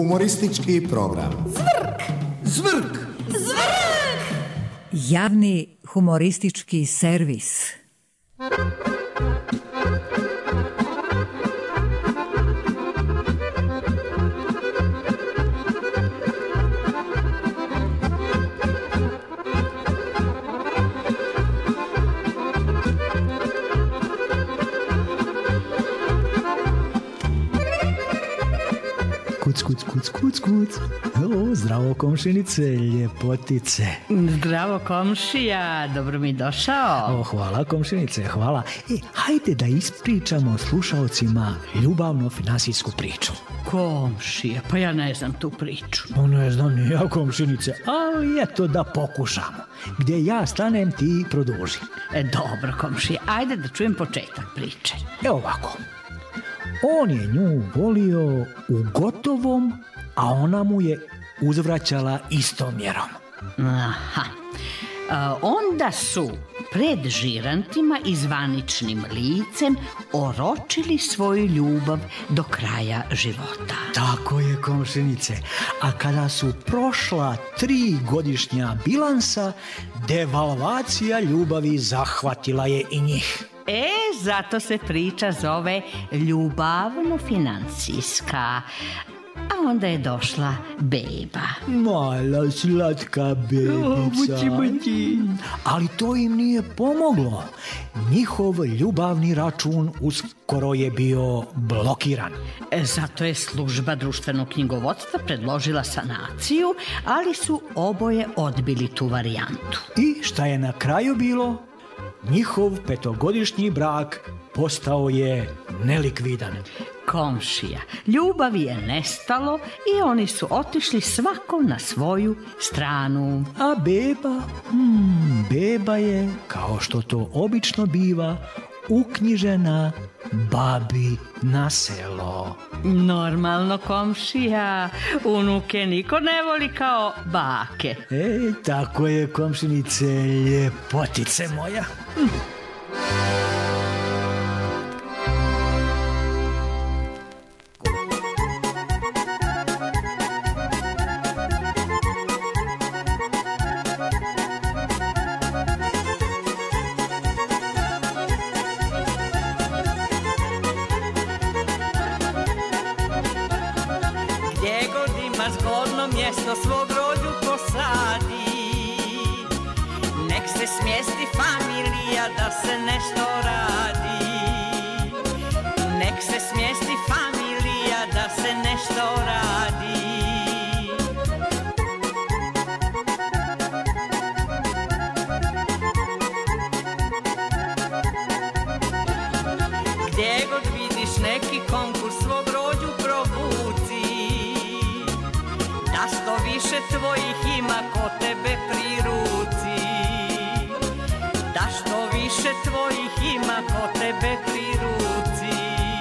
Humoristički program. Zvrk! Zvrk! Zvrk! Javni humoristički servis. Kuc. O, zdravo komšinice, ljepotice. Zdravo komšija, dobro mi došao. O, hvala komšinice, hvala. Hajde da ispričamo slušalcima ljubavno finansijsku priču. Komšija, pa ja ne znam tu priču. Ne znam ni ja komšinice, ali eto da pokušamo. Gdje ja stanem ti produži. Dobro komšija, ajde da čujem početak priče. Evo ovako. On je nju volio u gotovom, a ona mu je uzvraćala istom mjerom. Aha. Onda su pred žirantima i zvaničnim licem oročili svoju ljubav do kraja života. Tako je komšinice. A kada su prošla 3 godišnja bilansa, devalvacija ljubavi zahvatila je i njih. Zato se priča zove ljubavno-financijska. A onda je došla beba. Mala slatka bebica. Ali to im nije pomoglo. Njihov ljubavni račun uskoro je bio blokiran. Zato je služba društvenog knjigovodstva predložila sanaciju, ali su oboje odbili tu varijantu. I šta je na kraju bilo? Njihov 5-godišnji brak postao je nelikvidan. Komšija, ljubavi je nestalo i oni su otišli svako na svoju stranu. A beba? Beba je, kao što to obično biva, uknjižena babi na selo. Normalno komšija, unuke niko ne voli kao bake. Tako je komšinice, ljepotice moja. Zgodno mjesto svog rođu posadi, nek se smjesti familija da se nešto radi. Nek se smjesti familija da se nešto radi. Gdje god vidiš neki konkurs svog rođu provuci, da što više tvojih ima ko tebe pri ruci. Da što više tvojih ima ko tebe pri ruci.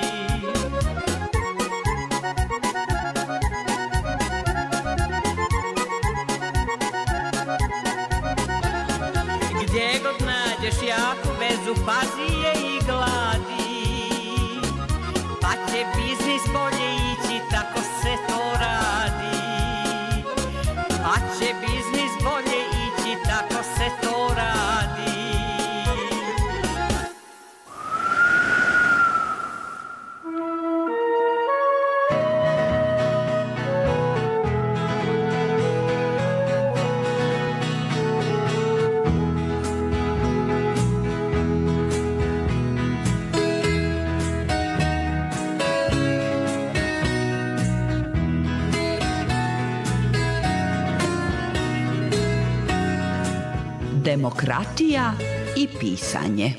Gdje god nađeš jaku vezu, pazi je i gladi, pa će biznis bolje ići, tako se to radi. Pa će biznis bolje ići, tako se to radi. Demokratija i pisanje.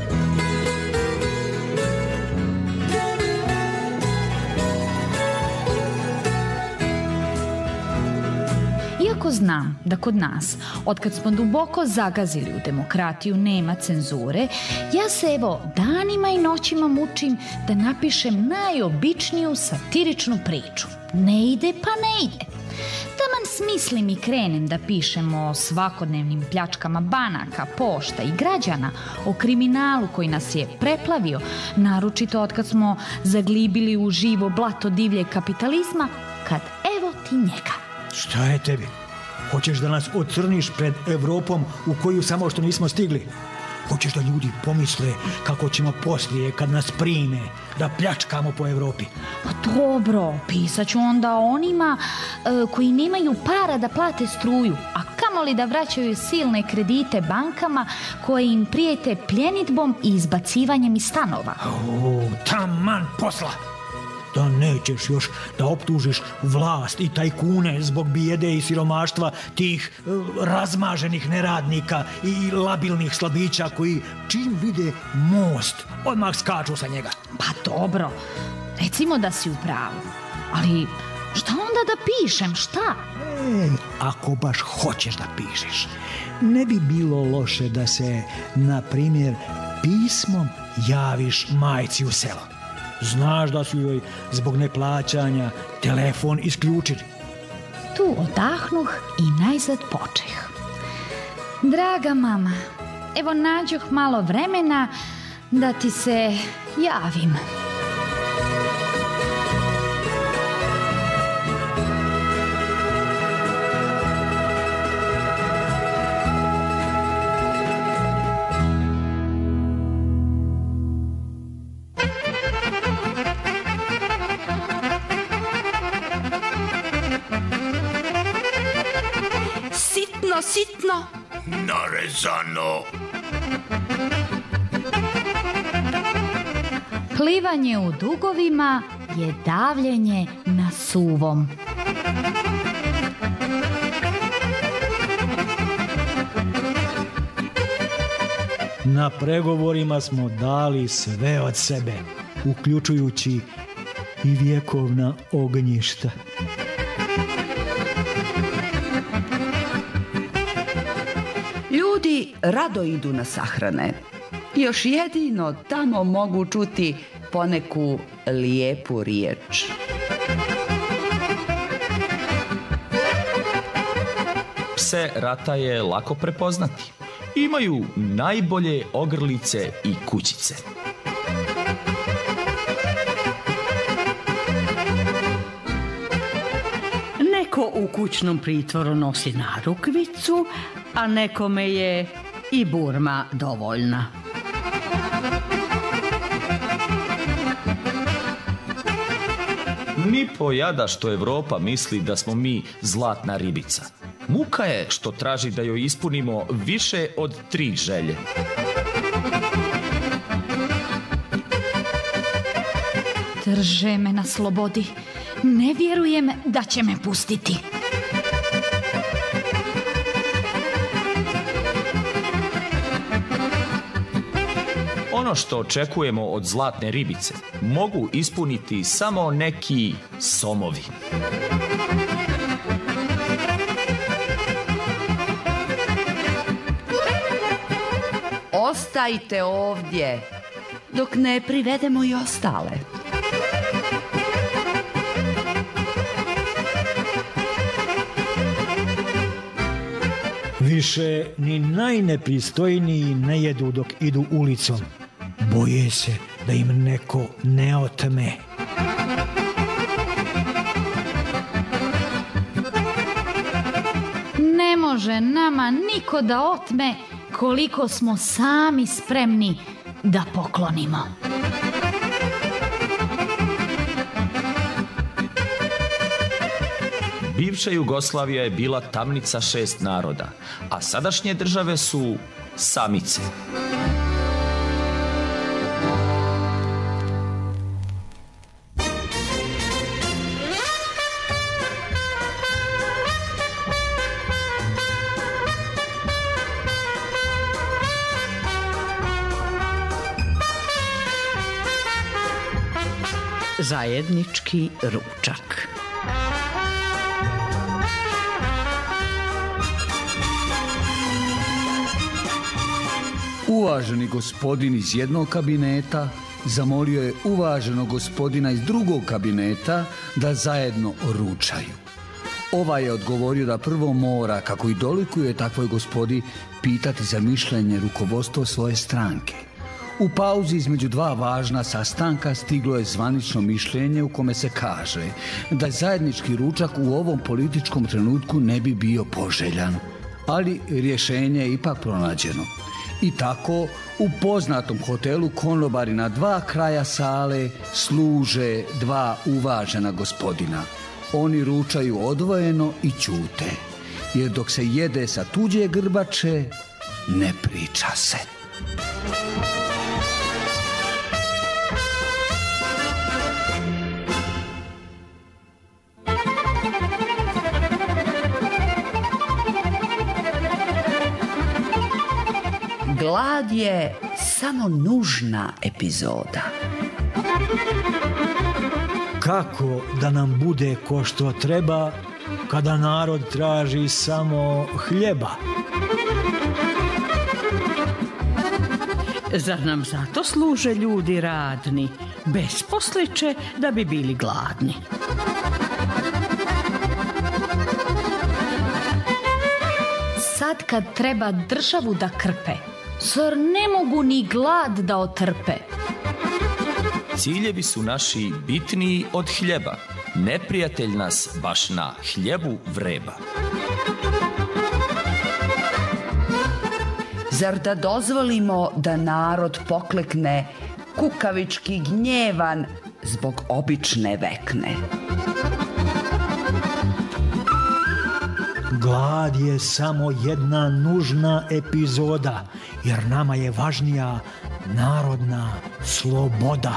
Iako znam da kod nas, otkad smo duboko zagazili u demokratiju, nema cenzure, ja se evo danima i noćima mučim da napišem najobičniju satiričnu priču. Ne ide pa ne ide. Taman smislim i krenem da pišem o svakodnevnim pljačkama banaka, pošta i građana, o kriminalu koji nas je preplavio, naročito otkad smo zaglibili u živo blato divljeg kapitalizma, kad protiv njega. Šta je tebi? Hoćeš da nas ocrniš pred Evropom u koju samo što nismo stigli? Hoćeš da ljudi pomisle kako ćemo poslije, kad nas prime, da pljačkamo po Evropi? Pa dobro, pisat ću onda onima koji nemaju para da plate struju, a kamoli da vraćaju silne kredite bankama koje im prijete pljenidbom i izbacivanjem iz stanova. Taman posla! Da nećeš još da optužiš vlast i tajkune zbog bijede i siromaštva tih razmaženih neradnika i labilnih slabića koji čim vide most odmah skaču sa njega. Pa dobro, recimo da si u pravu, ali šta onda da pišem, šta? Ako baš hoćeš da pišeš, ne bi bilo loše da se, na primjer, pismom javiš majci u selo. Znaš da su joj zbog neplaćanja telefon isključili. Tu odahnuh i najzad počeh. Draga mama, evo nađoh malo vremena da ti se javim. Sitno. Narezano. Plivanje u dugovima je davljenje na suvom. Na pregovorima smo dali sve od sebe, uključujući i vjekovna ognjišta. Ljudi rado idu na sahrane. Još jedino tamo mogu čuti poneku lijepu riječ. Pse rata je lako prepoznati. Imaju najbolje ogrlice i kućice. Neko u kućnom pritvoru nosi narukvicu, a nekome je i burma dovoljna. Ni pojada što Evropa misli da smo mi zlatna ribica. Muka je što traži da joj ispunimo više od 3 želje. Drže me na slobodi. Ne vjerujem da će me pustiti. Ono što očekujemo od zlatne ribice mogu ispuniti samo neki somovi. Ostajte ovdje dok ne privedemo i ostale. Više ni najnepristojniji ne jedu dok idu ulicom. Boje se da im neko ne otme. Ne može nama niko da otme koliko smo sami spremni da poklonimo. Bivša Jugoslavija je bila tamnica 6 naroda, a sadašnje države su samice. Zajednički ručak. Uvaženi gospodin iz jednog kabineta zamolio je uvaženog gospodina iz drugog kabineta da zajedno ručaju. Ovaj je odgovorio da prvo mora, kako i dolikuje takvoj gospodi, pitati za mišljenje rukovodstvo svoje stranke. U pauzi između dva važna sastanka stiglo je zvanično mišljenje u kome se kaže da zajednički ručak u ovom političkom trenutku ne bi bio poželjan. Ali rješenje je ipak pronađeno. I tako u poznatom hotelu konobari na dva kraja sale služe dva uvažena gospodina. Oni ručaju odvojeno i ćute, jer dok se jede sa tuđe grbače, ne priča se. Glad je samo nužna epizoda. Kako da nam bude ko što treba kada narod traži samo hljeba? Zar nam zato služe ljudi radni, besposliče da bi bili gladni? Sad kad treba državu da krpe, zar ne mogu ni glad da otrpe? Ciljevi su naši bitniji od hljeba. Neprijatelj nas baš na hljebu vreba. Zar da dozvolimo da narod poklekne, kukavički gnjevan zbog obične vekne? Glad je samo jedna nužna epizoda, jer nama je važnija narodna sloboda.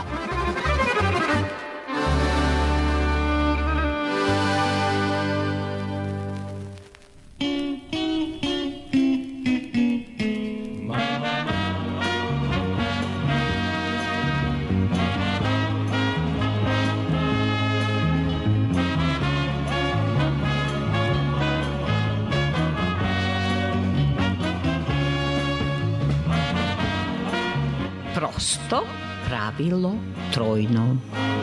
Prosto pravilo trojno.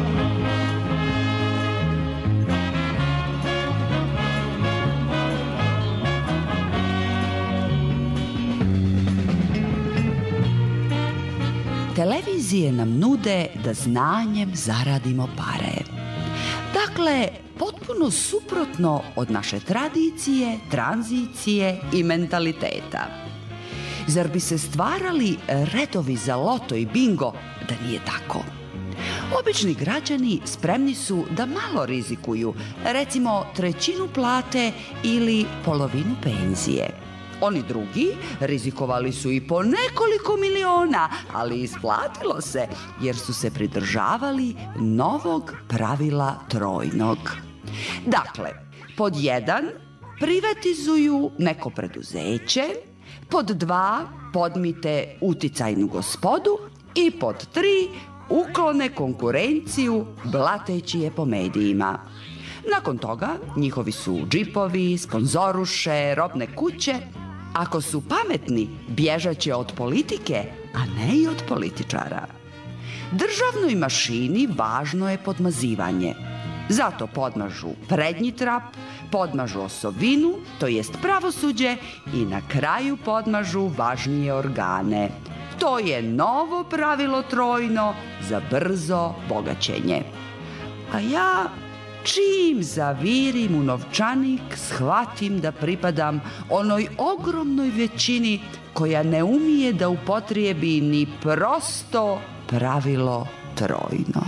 Televizije nam nude da znanjem zaradimo pare. Dakle, potpuno suprotno od naše tradicije, tranzicije i mentaliteta. Zar bi se stvarali redovi za loto i bingo da nije tako? Obični građani spremni su da malo rizikuju, recimo trećinu plate ili polovinu penzije. Oni drugi rizikovali su i po nekoliko miliona, ali isplatilo se jer su se pridržavali novog pravila trojnog. Dakle, pod 1 privatizuju neko preduzeće, pod 2 podmite uticajnu gospodu i pod 3 uklone konkurenciju blateći je po medijima. Nakon toga njihovi su džipovi, sponzoruše, robne kuće. Ako su pametni, bježaće od politike, a ne i od političara. Državnoj mašini važno je podmazivanje. Zato podmažu prednji trap, podmažu osovinu, to jest pravosuđe, i na kraju podmažu važnije organe. To je novo pravilo trojno za brzo bogaćenje. A ja, čim zavirim u novčanik, shvatim da pripadam onoj ogromnoj većini koja ne umije da upotrijebi ni prosto pravilo trojno.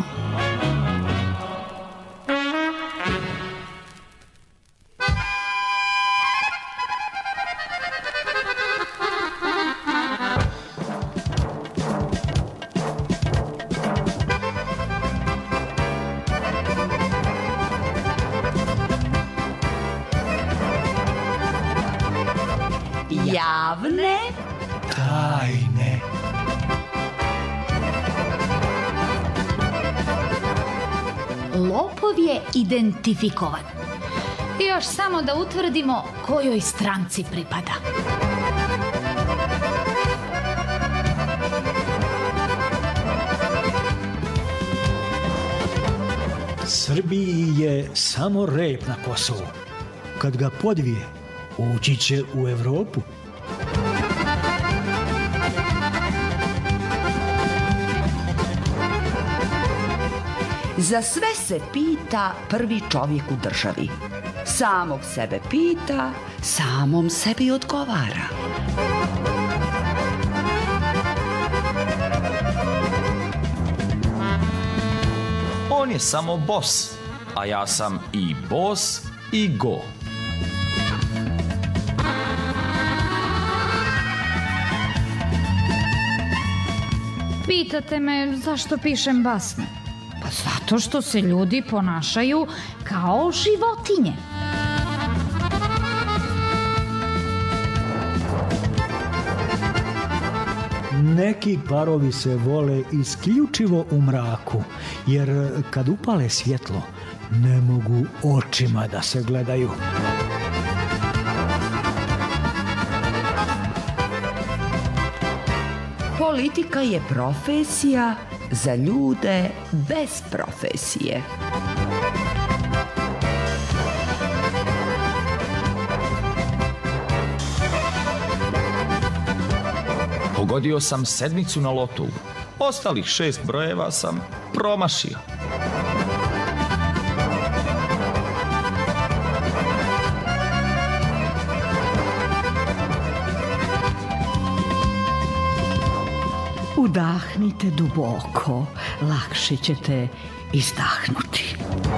Javne tajne. Lopov je identifikovan. Još samo da utvrdimo kojoj stranci pripada. Srbiji je samo rep na Kosovu. Kad ga podvije, ući će u Evropu. Za sve se pita prvi čovjek u državi. Samog sebe pita, samom sebi odgovara. On je samo bos, a ja sam i bos i go. Pitate me zašto pišem basne? Pa zato što se ljudi ponašaju kao životinje. Neki parovi se vole isključivo u mraku, jer kad upale svjetlo, ne mogu očima da se gledaju. Politika je profesija za ljude bez profesije. Pogodio sam sedmicu na lotu. Ostalih 6 brojeva sam promašio. Udahnite duboko, lakše ćete izdahnuti.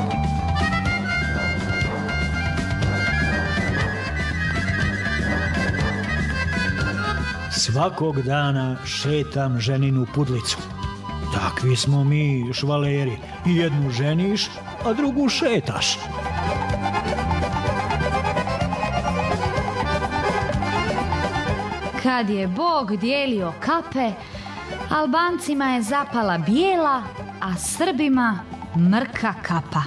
Svakog dana šetam ženinu pudlicu. Takvi smo mi švaleri. Jednu ženiš, a drugu šetaš. Kad je Bog dijelio kape, Albancima je zapala bijela, a Srbima mrka kapa.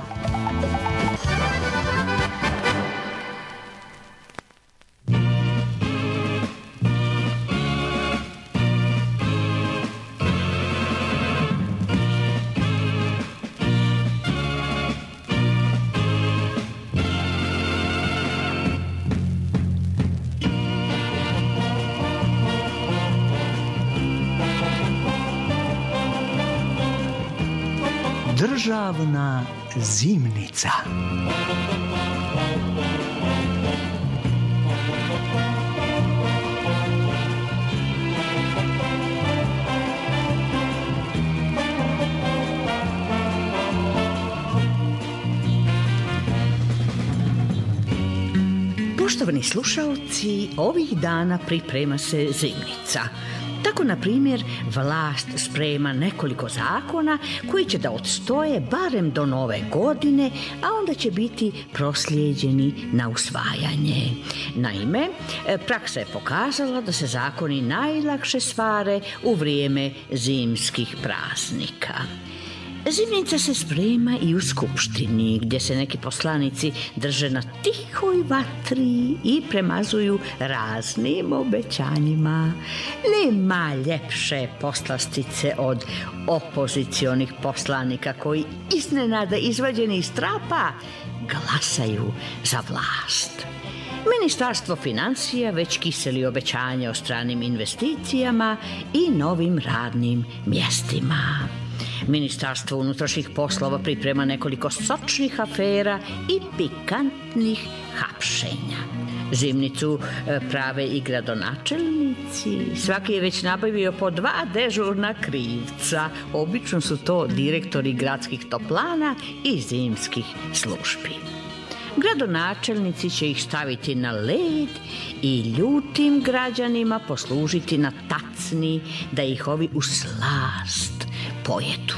Državna zimnica. Poštovani slušalci, ovih dana priprema se zimnica. Tako, na primjer, vlast sprema nekoliko zakona koji će da odstoje barem do nove godine, a onda će biti proslijeđeni na usvajanje. Naime, praksa je pokazala da se zakoni najlakše stvare u vrijeme zimskih praznika. Zimnica se sprema i u skupštini, gdje se neki poslanici drže na tihoj vatri i premazuju raznim obećanjima. Nema ljepše poslastice od opozicionih poslanika koji iznenada izvađeni iz trapa glasaju za vlast. Ministarstvo financija već kiseli obećanja o stranim investicijama i novim radnim mjestima. Ministarstvo unutrašnjih poslova priprema nekoliko sočnih afera i pikantnih hapšenja. Zimnicu prave i gradonačelnici. Svaki je već nabavio po 2 dežurna krivca. Obično su to direktori gradskih toplana i zimskih službi. Gradonačelnici će ih staviti na led i ljutim građanima poslužiti na tacni da ih ovi u slast pojedu.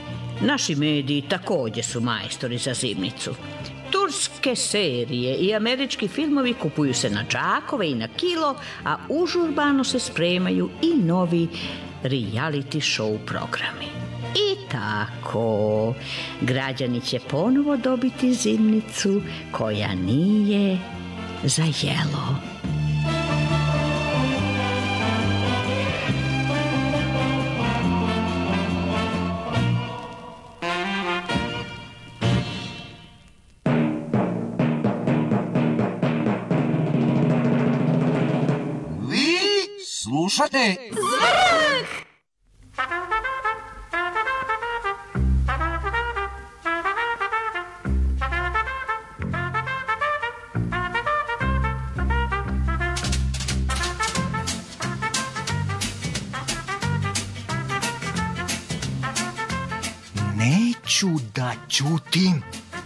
Naši mediji također su majstori za zimnicu. Turske serije i američki filmovi kupuju se na džakove i na kilo, a užurbano se spremaju i novi reality show programi. I tako, građani će ponovo dobiti zimnicu koja nije za jelo. Vi slušate neću da ćutim.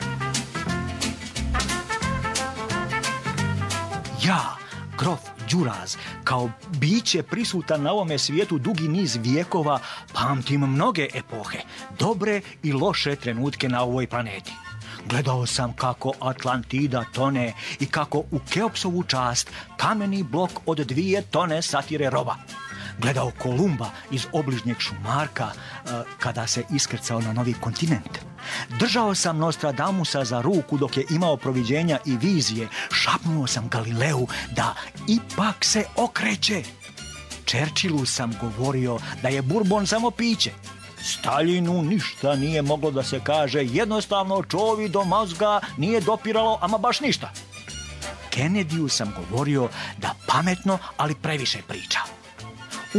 Ja, grof Đuraz, kao biće prisutan na ovome svijetu dugi niz vijekova, pamtim mnoge epohe, dobre i loše trenutke na ovoj planeti. Gledao sam kako Atlantida tone i kako u Keopsovu čast kameni blok od 2 tone satire roba. Gledao Kolumba iz obližnjeg Šumarka kada se iskrcao na novi kontinent. Držao sam Nostradamusa za ruku dok je imao proviđenja i vizije. Šapnuo sam Galileu da ipak se okreće. Churchillu sam govorio da je Bourbon samo piće. Staljinu ništa nije moglo da se kaže, jednostavno čovi do mozga nije dopiralo ama baš ništa. Kennedyu sam govorio da pametno, ali previše priča. U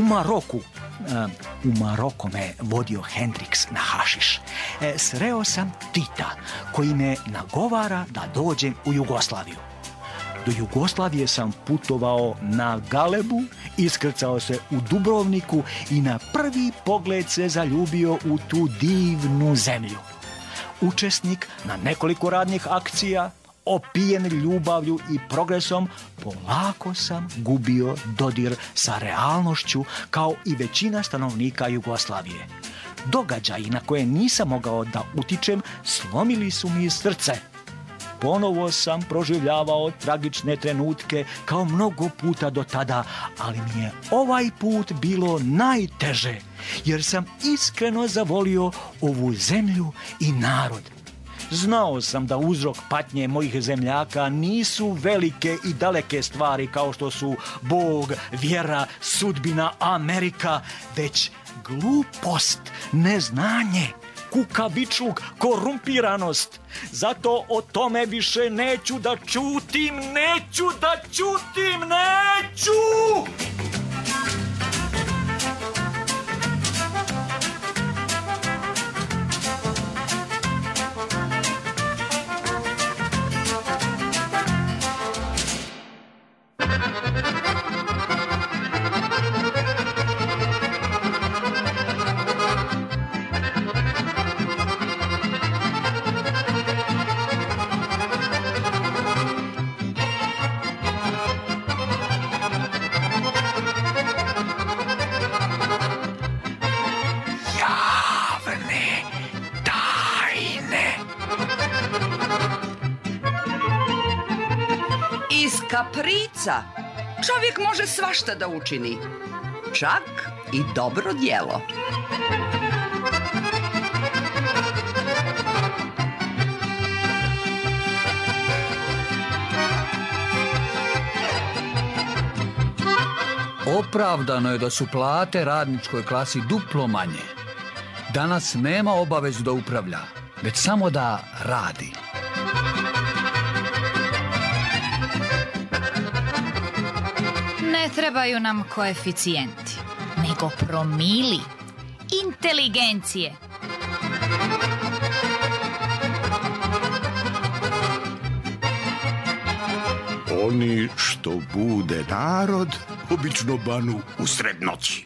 Maroko me vodio Hendrix na hašiš. Sreo sam Tita, koji me nagovara da dođem u Jugoslaviju. Do Jugoslavije sam putovao na Galebu, iskrcao se u Dubrovniku i na prvi pogled se zaljubio u tu divnu zemlju. Učesnik na nekoliko radnih akcija, opijen ljubavlju i progresom, polako sam gubio dodir sa realnošću kao i većina stanovnika Jugoslavije. Događaji na koje nisam mogao da utičem slomili su mi srce. Ponovo sam proživljavao tragične trenutke kao mnogo puta do tada, ali mi je ovaj put bilo najteže, jer sam iskreno zavolio ovu zemlju i narod. Znao sam da uzrok patnje mojih zemljaka nisu velike i daleke stvari kao što su Bog, vjera, sudbina, Amerika, već glupost, neznanje, kukavičluk, korumpiranost. Zato o tome više neću da ćutim, neću! Iz kaprica čovjek može svašta da učini, čak i dobro djelo. Opravdano je da su plate radničkoj klasi duplo manje. Danas nema obavezu da upravlja, već samo da radi. Ne trebaju nam koeficijenti, nego promili inteligencije. Oni što bude narod, obično banu usred noći.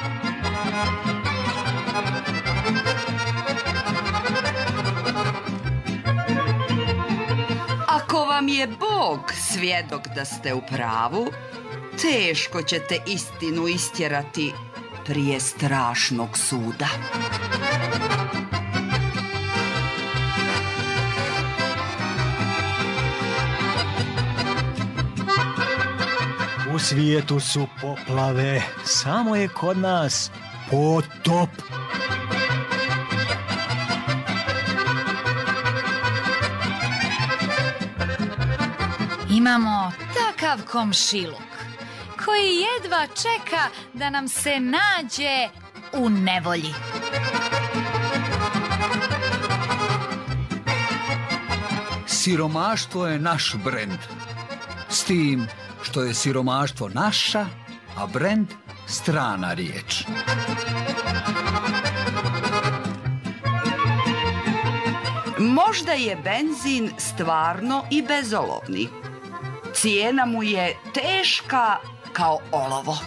Ako vam je Bog svjedok da ste u pravu, teško ćete istinu istjerati prije strašnog suda. U svijetu su poplave, samo je kod nas potop. Imamo takav komšiluk koji jedva čeka da nam se nađe u nevolji. Siromaštvo je naš brend. S tim što je siromaštvo naša, a brend strana riječ. Možda je benzin stvarno i bezolovni. Cijena mu je teška kao olovo.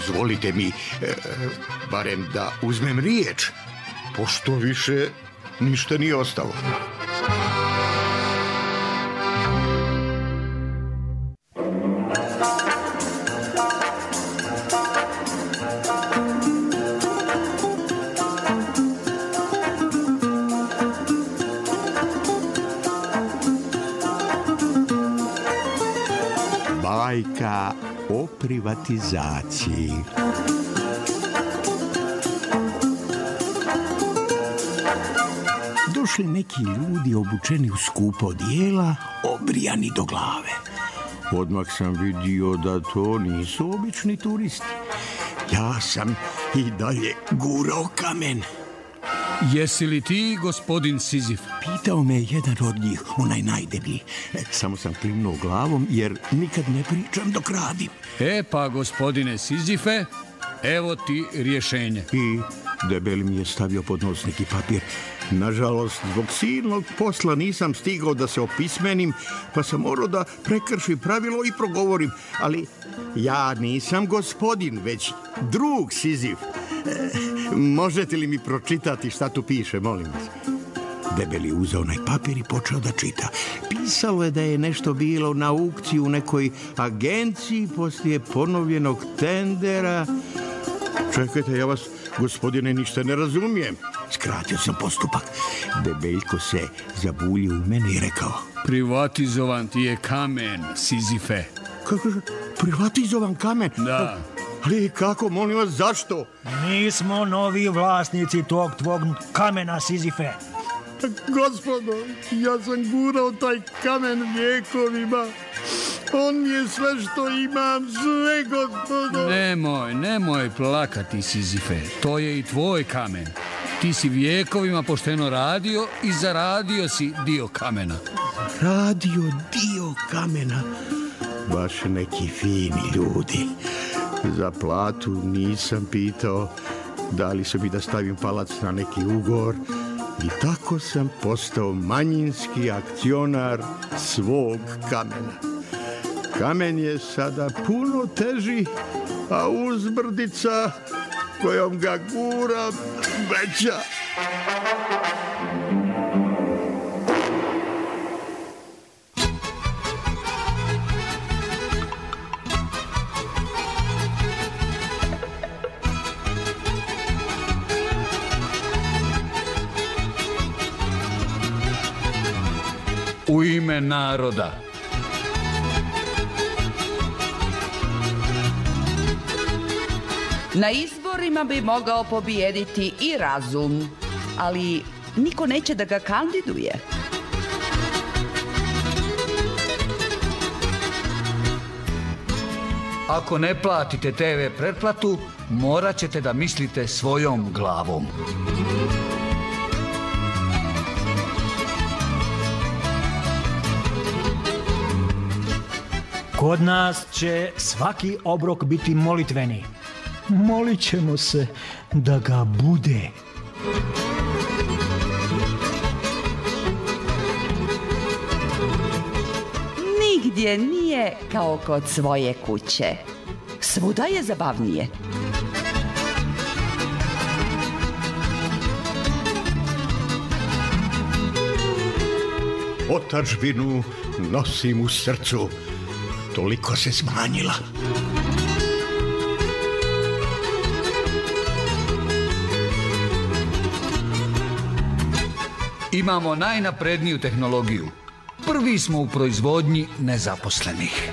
dozvolite mi barem da uzmem riječ, pošto više ništa nije ostalo. Bajka o privatizaciji. Došli neki ljudi obučeni u skupa odijela, obrijani do glave. Odmah sam vidio da to nisu obični turisti. Ja sam i dalje gurao kamen. Jesi li ti gospodin Sizif? Pitao me jedan od njih, onaj najdeblji. Samo sam klimnuo glavom jer nikad ne pričam dok radim. Pa gospodine Sizife, evo ti rješenje. I debeli mi je stavio pod nos neki papir. Nažalost, zbog silnog posla nisam stigao da se opismenim, pa sam morao da prekršim pravilo i progovorim. Ali ja nisam gospodin, već drug Sizif. Možete li mi pročitati šta tu piše, molim vas? Debeli uzeo onaj papir i počeo da čita. Pisalo je da je nešto bilo na aukciji u nekoj agenciji poslije ponovljenog tendera. Čekajte, ja vas, gospodine, ništa ne razumijem. Skratio sam postupak. Debeljko se zabuljio u mene i rekao: Privatizovan ti je kamen, Sizife. Kako? Privatizovan kamen? Da. Ali kako, molim vas, zašto? Mi smo novi vlasnici tog tvog kamena, Sizife. Gospodo, ja sam gurao taj kamen vjekovima. On je sve što imam, sve, gospodo. Nemoj plakati, Sizife. To je i tvoj kamen. Ti si vjekovima pošteno radio i zaradio si dio kamena. Radio dio kamena? Baš neki fini ljudi. Za platu nisam pitao, dali su mi da stavim palac na neki ugovor i tako sam postao manjinski akcionar svog kamena. Kamen je sada puno teži, a uzbrdica kojom ga gura veća. U ime naroda. Na izborima bi mogao pobijediti i razum, ali niko neće da ga kandiduje. Ako ne platite TV pretplatu, morat ćete da mislite svojom glavom. Kod nas će svaki obrok biti molitveni. Molit ćemo se da ga bude. Nigdje nije kao kod svoje kuće. Svuda je zabavnije. Otadžbinu nosim u srcu. Toliko se smanjila. Imamo najnapredniju tehnologiju. Prvi smo u proizvodnji nezaposlenih.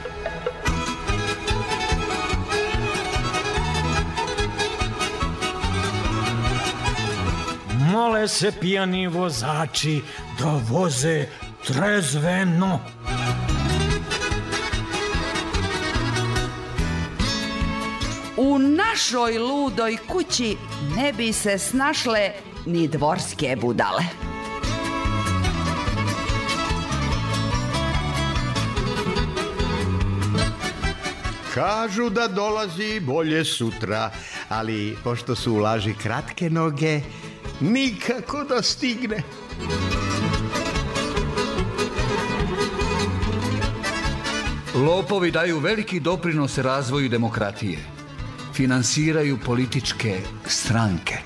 Mole se pijani vozači da voze trezveno. U našoj ludoj kući ne bi se snašle ni dvorske budale. Kažu da dolazi bolje sutra, ali pošto su u laži kratke noge, nikako da stigne. Lopovi daju veliki doprinos razvoju demokratije. finansiraju političke stranke.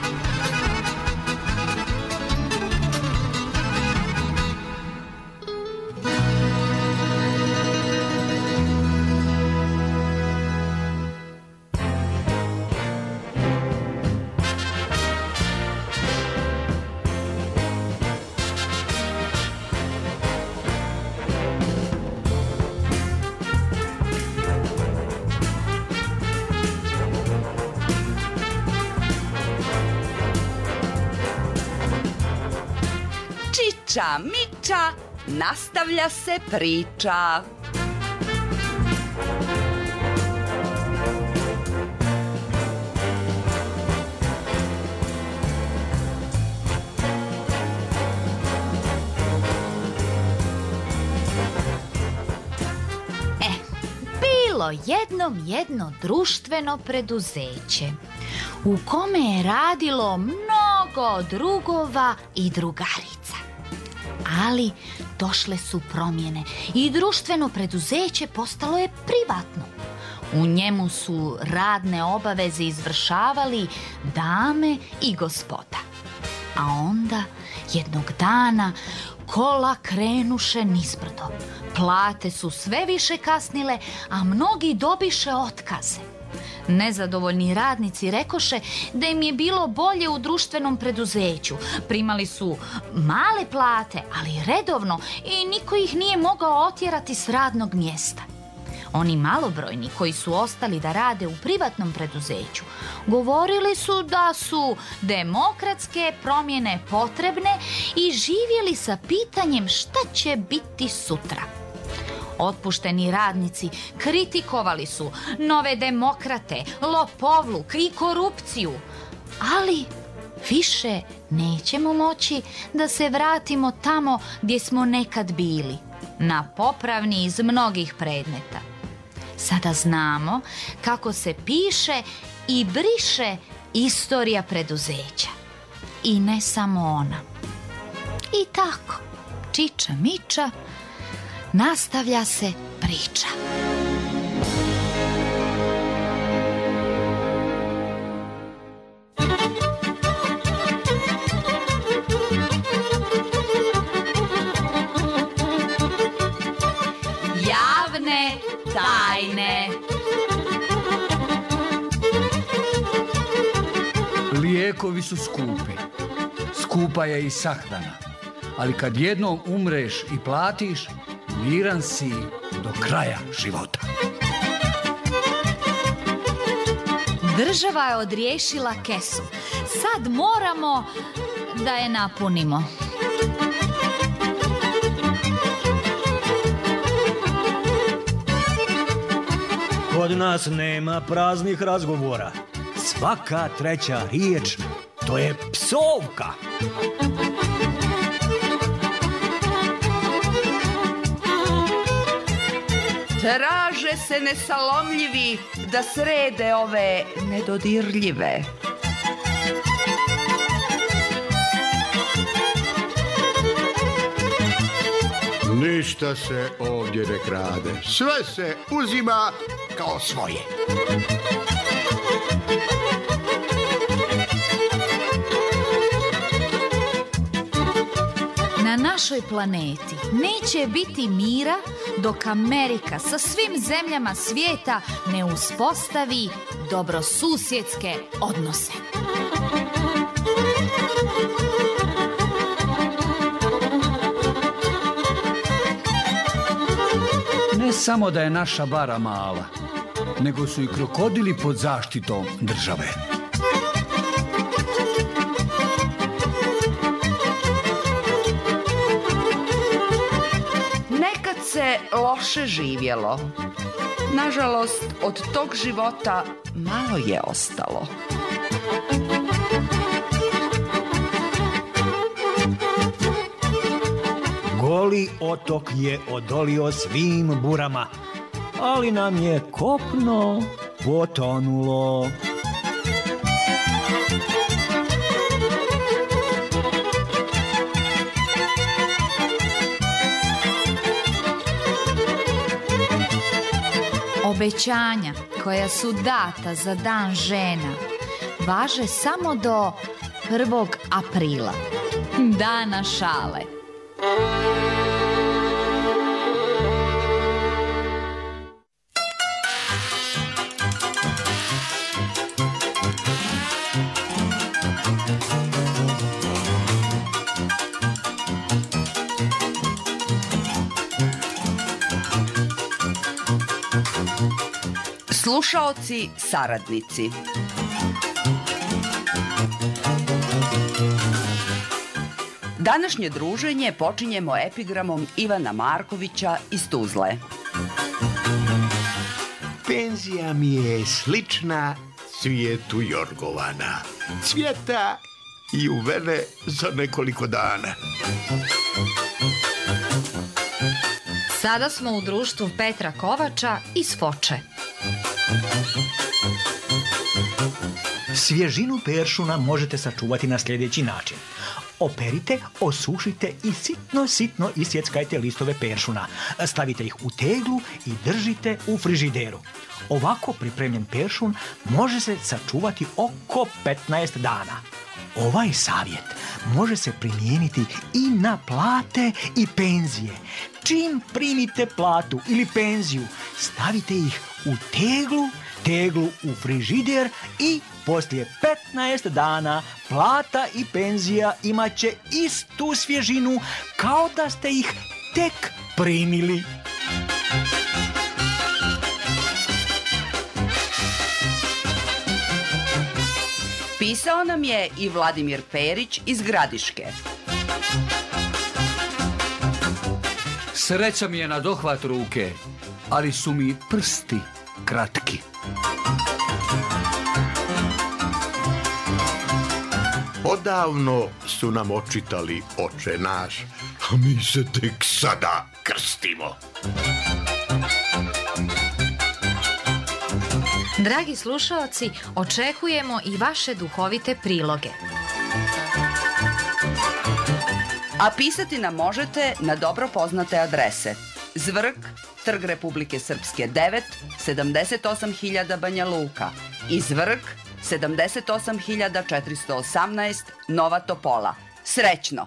Čiča miča, nastavlja se priča. Bilo jedno društveno preduzeće u kome je radilo mnogo drugova i drugarica. Ali došle su promjene i društveno preduzeće postalo je privatno. U njemu su radne obaveze izvršavali dame i gospoda. A onda jednog dana kola krenuše nizbrdo. Plate su sve više kasnile, a mnogi dobiše otkaze. Nezadovoljni radnici rekoše da im je bilo bolje u društvenom preduzeću. Primali su male plate, ali redovno, i niko ih nije mogao otjerati s radnog mjesta. Oni malobrojni koji su ostali da rade u privatnom preduzeću govorili su da su demokratske promjene potrebne i živjeli sa pitanjem šta će biti sutra. Otpušteni radnici kritikovali su nove demokrate, lopovluk i korupciju, ali više nećemo moći da se vratimo tamo gdje smo nekad bili, na popravni iz mnogih predmeta. Sada znamo kako se piše i briše istorija preduzeća. I ne samo ona. I tako, čiča miča, nastavlja se priča. Javne tajne. Lijekovi su skupi. Skupa je i sahrana. Ali kad jednom umreš i platiš, miran si do kraja života. Država je odriješila kesu. Sad moramo da je napunimo. Kod nas nema praznih razgovora. Svaka treća riječ to je psovka. Traže se nesalomljivi da srede ove nedodirljive. Ništa se ovdje ne krade. Sve se uzima kao svoje. Na našoj planeti neće biti mira dok Amerika sa svim zemljama svijeta ne uspostavi dobrosusjedske odnose. Ne samo da je naša bara mala, nego su i krokodili pod zaštitom države. Nekad se loše živjelo. Nažalost, od tog života malo je ostalo. Goli otok je odolio svim burama, ali nam je kopno potonulo. Obećanja koja su data za dan žena važe samo do 1. aprila, dana šale. Slušaoci, saradnici. Današnje druženje počinjemo epigramom Ivana Markovića iz Tuzle. Penzija mi je slična cvijetu jorgovana. Cvijeta i uvene za nekoliko dana. Sada smo u društvu Petra Kovača iz Foče. Svježinu peršuna možete sačuvati na sljedeći način. Operite, osušite i sitno isjeckajte listove peršuna. Stavite ih u teglu i držite u frižideru. Ovako pripremljen peršun može se sačuvati oko 15 dana. Ovaj savjet može se primijeniti i na plate i penzije. Čim primite platu ili penziju, stavite ih u teglu u frižider i poslije 15 dana plata i penzija imat će istu svježinu kao da ste ih tek primili. Pisao nam je i Vladimir Perić iz Gradiške. Sreća mi je na dohvat ruke, ali su mi prsti kratki. Odavno su nam očitali Oče naš, a mi se tek sada krstimo. Dragi slušaoci, očekujemo i vaše duhovite priloge. A pisati nam možete na dobro poznate adrese: Zvrk, Trg Republike Srpske 9, 78.000 Banja Luka i Zvrk, 78.418 Nova Topola. Srećno!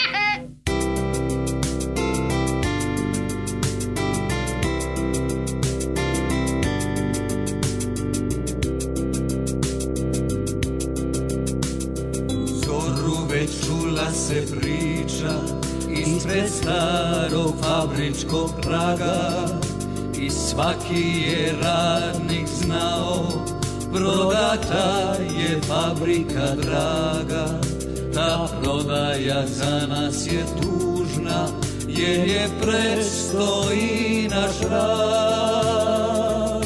Već čula se priča ispred starog fabričkog praga i svaki je radnik znao, prodata je fabrika draga. Ta prodaja za nas je tužna, jer je presto i naš rad.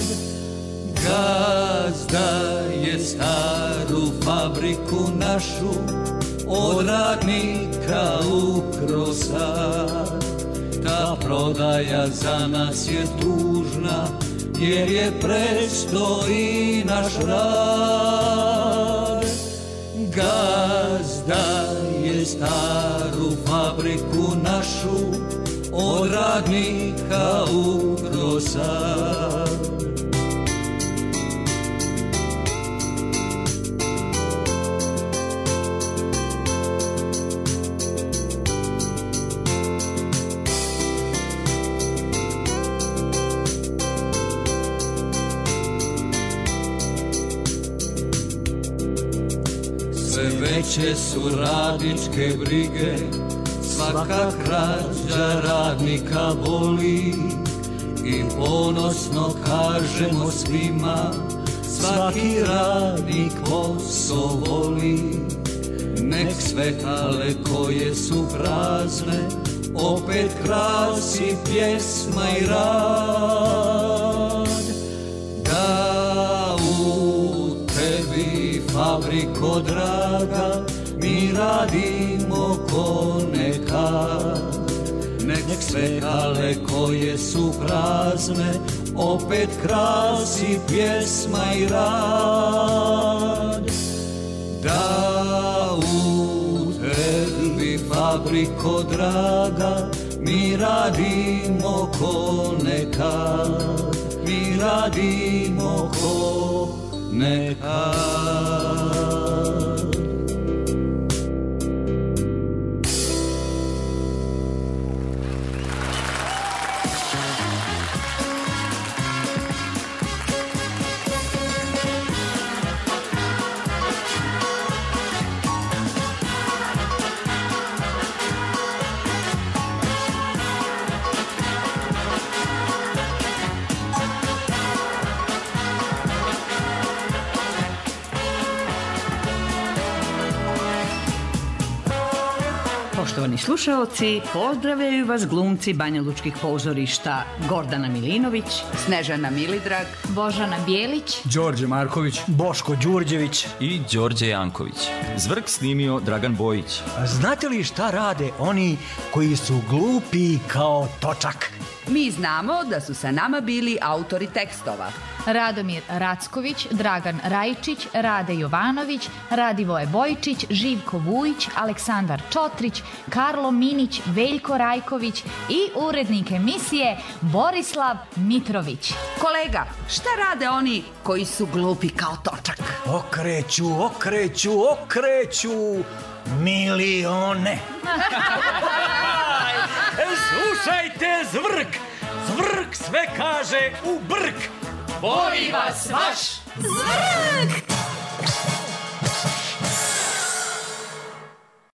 Gazda je staru fabriku našu od radnika ukrao sad. Ta prodaja za nas je tužna, jer je presto i naš rad. Gazda je staru fabriku našu od radnika ukrao sad. Veće su radničke brige, svaka krađa radnika boli i ponosno kažemo svima, svaki radnik posao voli. Nek svetale koje su prazne opet krasi pjesma i rad. Da u tebi, fabriko draga, mi radimo ko nekad. Nek svetale koje su prazne opet krasi pjesma i rad. Da u tebi, fabriko draga, mi radimo ko nekad. mi radimo ko nekad. Poštovani slušaoci, pozdravljaju vas glumci banjalučkih pozorišta Gordana Milinović, Snežana Milidrag, Božana Bijelić, Đorđe Marković, Boško Đurđević. I Đorđe Janković. Zvrk snimio Dragan Bojić. A znate li šta rade oni koji su glupi kao točak? Mi znamo da su sa nama bili autori tekstova. Radomir Racković, Dragan Rajčić, Rade Jovanović, Radivoje Bojčić, Živko Vujić, Aleksandar Čotrić, Karlo Minić, Veljko Rajković i urednik emisije Borislav Mitrović. Kolega, šta rade oni koji su glupi kao točak? Okreću milione. Slušajte Zvrk! Zvrk sve kaže u brk! Voli vas vaš Zvrk!